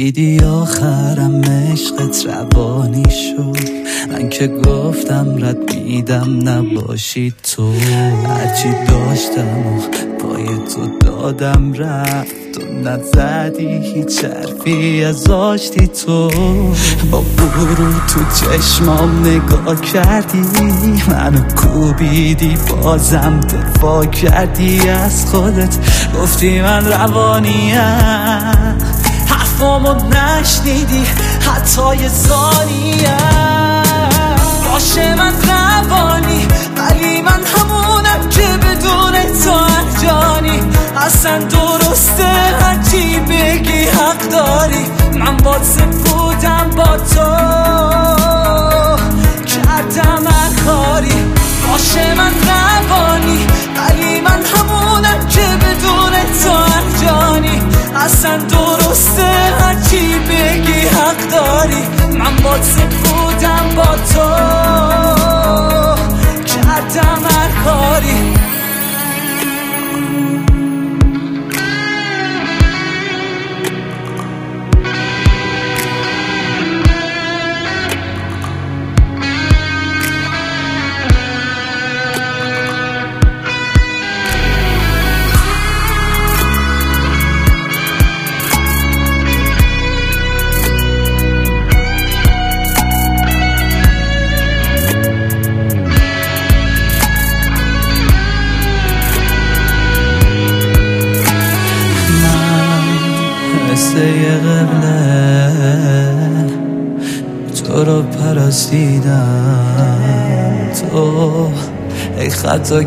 دیدی آخرم عشقت روانی شد، من که گفتم رد میدم نباشی تو. هرچی داشتم و پای تو دادم رفت، تو نزدی هیچ حرفی از آشتی تو. با برو تو چشمام نگاه کردی، منو کوبیدی بازم دفاع کردی از خودت، گفتی من روانیم، حرفامو نشنیدی حتی یه ثانیه. باشه من روانی ولی من همونم که بدون تو ارجانی. اصلا درسته هرچی بگی حق داری، من باید سپودم با تو کردم هر کاری. باشه من روانی ولی من همونم که بدون تو ارجانی. اصلا درسته هرچی بگی حق داری، من باید سپودم با تو کردم هر کاری. قبله تو رو پرستیدم، تو ای خطا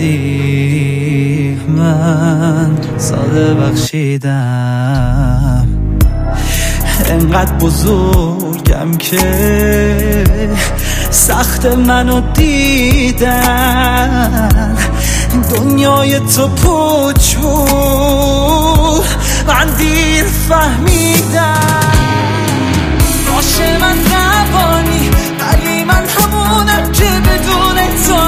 کردی من ساده بخشیدم. انقدر بزرگم که سخت منو دیدن، دنیای تو پوچ بود من دیر فهمیدم. باشه من روانی ولی من همونم که بدون تو